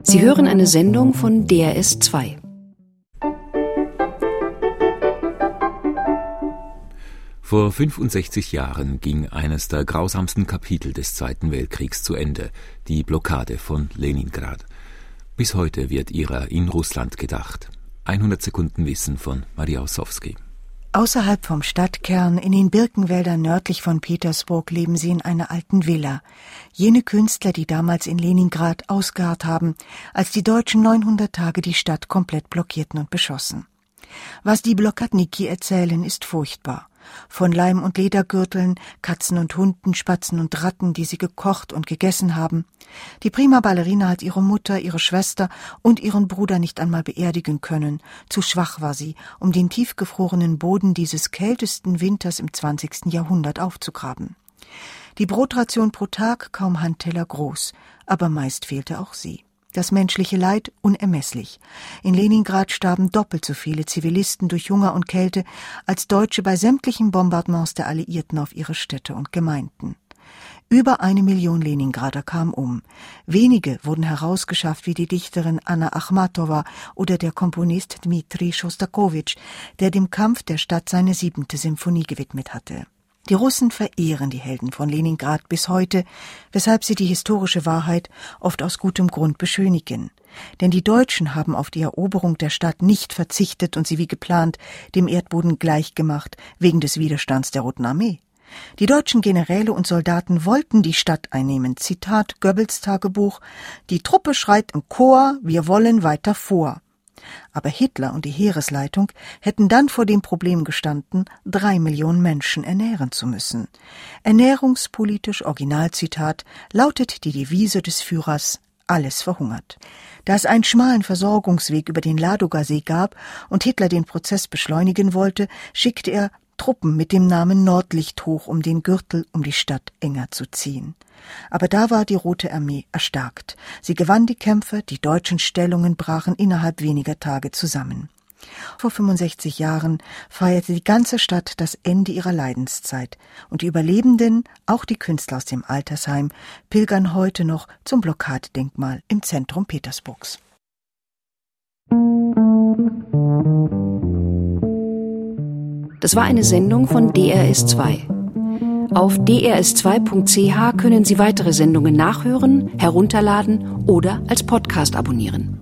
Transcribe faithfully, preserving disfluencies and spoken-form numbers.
Sie hören eine Sendung von D R S zwei. Vor fünfundsechzig Jahren ging eines der grausamsten Kapitel des Zweiten Weltkriegs zu Ende, die Blockade von Leningrad. Bis heute wird ihrer in Russland gedacht. hundert Sekunden Wissen von Maria Ossowski. Außerhalb vom Stadtkern, in den Birkenwäldern nördlich von Petersburg, leben sie in einer alten Villa. Jene Künstler, die damals in Leningrad ausgeharrt haben, als die Deutschen neunhundert Tage die Stadt komplett blockierten und beschossen. Was die Blokadniki erzählen, ist furchtbar. Von Leim- und Ledergürteln, Katzen und Hunden, Spatzen und Ratten, die sie gekocht und gegessen haben. Die prima Ballerina hat ihre Mutter, ihre Schwester und ihren Bruder nicht einmal beerdigen können. Zu schwach war sie, um den tiefgefrorenen Boden dieses kältesten Winters im zwanzigsten Jahrhundert aufzugraben. Die Brotration pro Tag kaum Handteller groß, aber meist fehlte auch sie. Das menschliche Leid unermesslich. In Leningrad starben doppelt so viele Zivilisten durch Hunger und Kälte als Deutsche bei sämtlichen Bombardements der Alliierten auf ihre Städte und Gemeinden. Über eine Million Leningrader kamen um. Wenige wurden herausgeschafft wie die Dichterin Anna Achmatowa oder der Komponist Dmitri Schostakowitsch, der dem Kampf der Stadt seine siebente Symphonie gewidmet hatte. Die Russen verehren die Helden von Leningrad bis heute, weshalb sie die historische Wahrheit oft aus gutem Grund beschönigen. Denn die Deutschen haben auf die Eroberung der Stadt nicht verzichtet und sie wie geplant dem Erdboden gleichgemacht, wegen des Widerstands der Roten Armee. Die deutschen Generäle und Soldaten wollten die Stadt einnehmen. Zitat Goebbels Tagebuch: Die Truppe schreit im Chor, wir wollen weiter vor. Aber Hitler und die Heeresleitung hätten dann vor dem Problem gestanden, drei Millionen Menschen ernähren zu müssen. Ernährungspolitisch, Originalzitat, lautet die Devise des Führers: Alles verhungert. Da es einen schmalen Versorgungsweg über den Ladoga-See gab und Hitler den Prozess beschleunigen wollte, schickte er Truppen mit dem Namen Nordlicht hoch, um den Gürtel um die Stadt enger zu ziehen. Aber da war die Rote Armee erstarkt. Sie gewann die Kämpfe, die deutschen Stellungen brachen innerhalb weniger Tage zusammen. Vor fünfundsechzig Jahren feierte die ganze Stadt das Ende ihrer Leidenszeit. Und die Überlebenden, auch die Künstler aus dem Altersheim, pilgern heute noch zum Blockadedenkmal im Zentrum Petersburgs. Das war eine Sendung von D R S zwei. Auf d r s zwei punkt c h können Sie weitere Sendungen nachhören, herunterladen oder als Podcast abonnieren.